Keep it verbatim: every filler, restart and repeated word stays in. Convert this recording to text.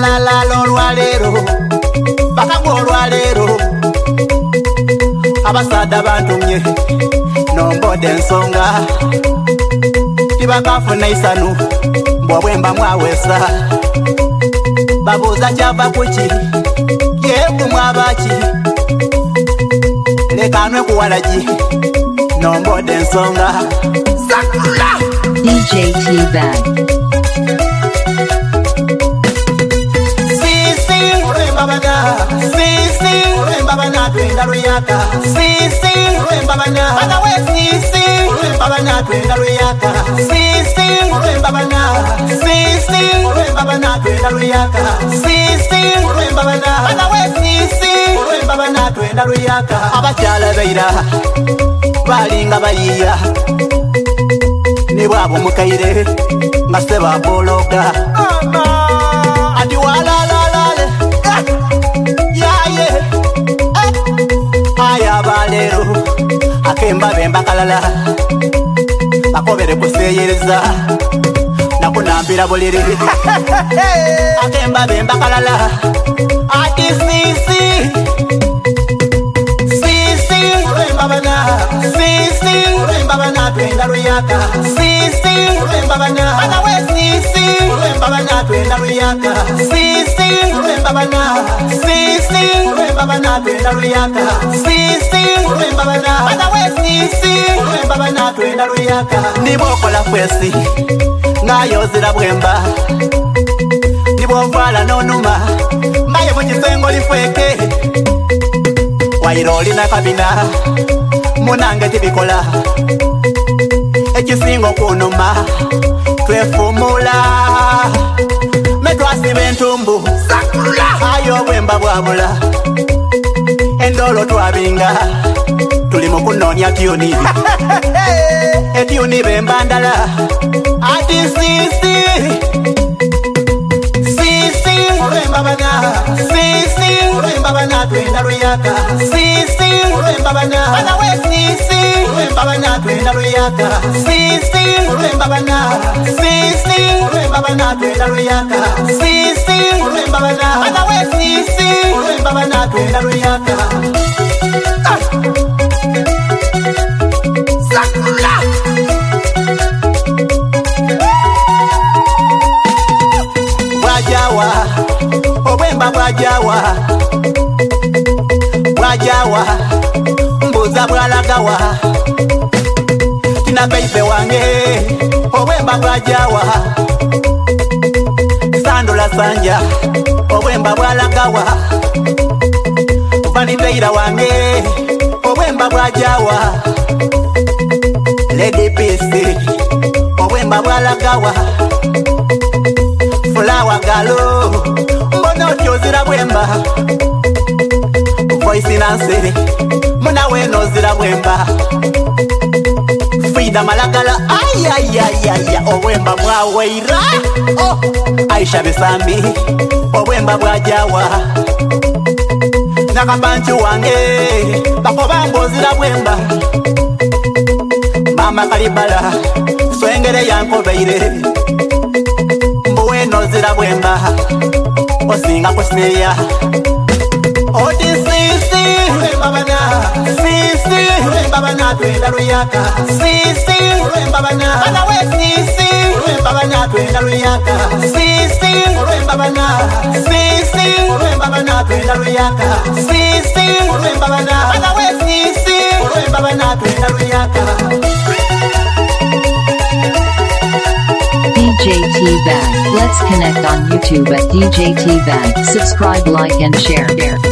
balalala olwaleero bakagwa olwaleero abasaadde bantumye nombodde ensonga tibakafuna isanu mbwabwemba mwaweesa babuuza kyava kuki yeeku mwabaki lekanwe kuwalagi nombodde ensonga Sakula D J T-Bag Sisi Mbabana Sisi Mbabana twenda luyaka Sisi Mbabana Bana we Sisi Mbabana twenda luyaka Sisi Mbabana Sisi Mbabana twenda luyaka Sisi Mbabana Bana we Sisi Mbabana twenda luyaka abakyala beira balinga bayiya nibwabo mukaire nga seba bologa ati walalalale yaye aya balero akemba bemba kalala bakobere kuseyereza nakunambira buliri akemba bemba kalala ati sisi sisi mbabana sisi mbabana twenda luyaka sisi mbabana bana we sisi mbabana twenda luyaka sisi mbabana sisi mbabana twenda luyaka sisi mbabana bana we sisi mbabana twenda luyaka nibokola kwesi ngayozira bwemba nibomvala nonuma mbaye mukisengo lifweke wairoli na kabina munange tibikola ekisingo kunuma twefumula metwasiba entumbu ayo bwemba bwabula endolo twabinga tuli mukunonya tyuni etyuni bemba ndala ati sisi sisi mbabana sisi mbabana twenda luyaka sisi mbabana bana we sisi mbabana twenda luyaka sisi mbabana sisi mbabana twenda luyaka sisi mbabana bana we sisi mbabana twenda luyaka Sakula Bwajawa obwemba bwajawa bwajawa mbuza bwalagawa tina beibe wange obwemba bwajawa sandula sanja obwemba bwalagawa vaniteira wange obwemba bwajawa Lady Peace obwemba bwalagawa Flower galo mbona otyozira bwemba Voice Nancy muna weno zira bwemba Frida Malagala ay ay ay ay obwemba mwaweira oh Aisha Bisambi obwemba bwajawa nakabantu wange bakoba mbozira bwemba Mama Kalibala swengere yankobeire mbuweno zira bwemba osinga kusiya oti sisi mbabana sisi mbabana twenda luyaka sisi mbabana bana we sisi mbabana twenda luyaka sisi mbabana sisi mbabana twenda luyaka sisi mbabana bana we sisi mbabana twenda luyaka D J T-Bag. Let's connect on YouTube at D J T-Bag. Subscribe, like and share.